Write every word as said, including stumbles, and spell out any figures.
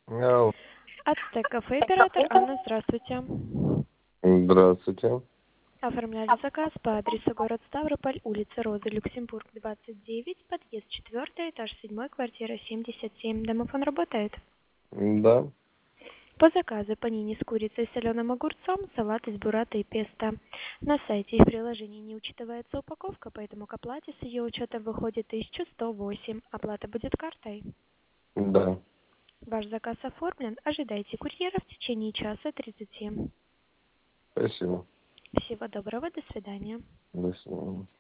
Ау. Ацтек кафе, оператор Анна, здравствуйте. Здравствуйте. Оформляли заказ по адресу город Ставрополь, улица Розы, Люксембург, двадцать девять, подъезд четвертый, этаж седьмой, квартира семьдесят семь. Домофон работает? Да. По заказу панини с курицей и соленым огурцом, салат из бурата и песто. На сайте и в приложении не учитывается упаковка, поэтому к оплате с ее учетом выходит тысяча сто восемь. Оплата будет картой. Да. Ваш заказ оформлен. Ожидайте курьера в течение часа тридцати. Спасибо. Всего доброго, до свидания. До свидания.